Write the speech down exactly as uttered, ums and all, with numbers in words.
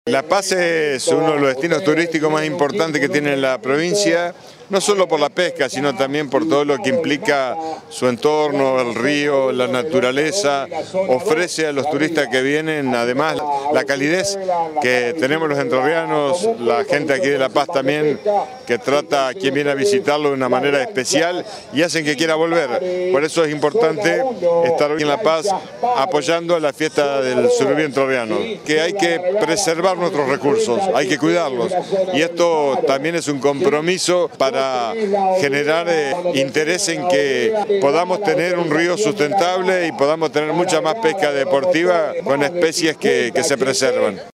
La Paz es uno de los destinos turísticos más importantes que tiene la provincia, no solo por la pesca, sino también por todo lo que implica su entorno, el río, la naturaleza. Ofrece a los turistas que vienen, además, la calidez que tenemos los entrerrianos, la gente aquí de La Paz también, que trata a quien viene a visitarlo de una manera especial y hacen que quiera volver. Por eso es importante estar hoy en La Paz apoyando la fiesta del surubí entrerriano, que hay que preservar nuestros recursos, hay que cuidarlos, y esto también es un compromiso para generar eh, interés en que podamos tener un río sustentable y podamos tener mucha más pesca deportiva con especies que, que se preservan.